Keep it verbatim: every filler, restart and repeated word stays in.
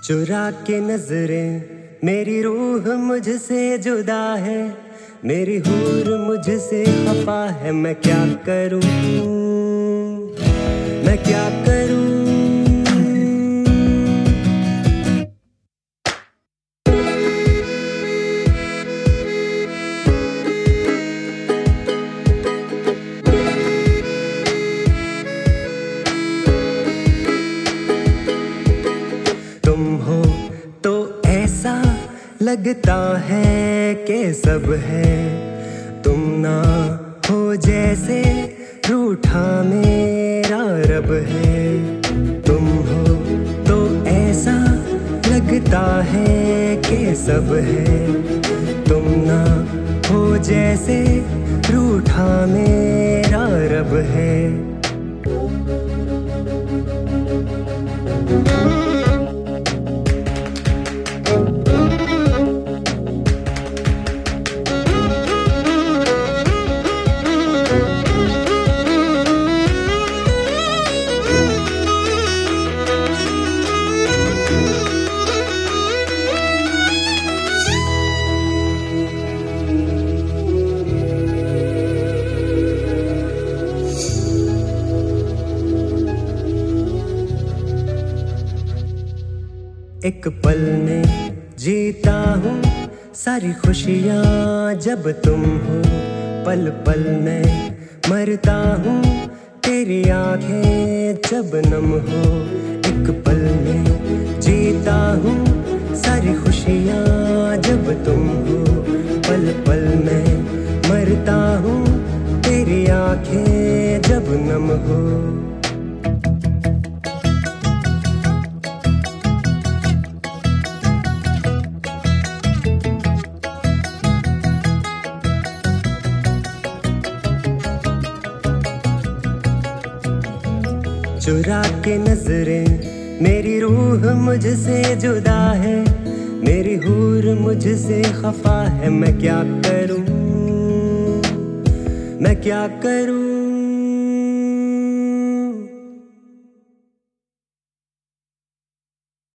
चुरा के नजरें मेरी रूह मुझसे जुदा है, मेरी हूर मुझसे खफा है। मैं क्या करूं, मैं क्या करूं। तुम हो तो ऐसा लगता है कि सब है, तुम ना हो जैसे रूठा मेरा रब है। तुम हो तो ऐसा लगता है कि सब है, तुम ना हो जैसे रूठा मेरा रब है। एक पल में जीता हूँ सारी खुशियाँ जब तुम हो, पल पल में मरता हूँ तेरी आंखें जब नम हो। एक पल में जीता हूँ सारी खुशियाँ जब तुम हो, पल पल में मरता हूँ तेरी आंखें जब नम हो। चुरा के नजरें मेरी रूह मुझसे जुदा है, मेरी हूर मुझसे खफा है। मैं क्या करूं, मैं क्या करूं।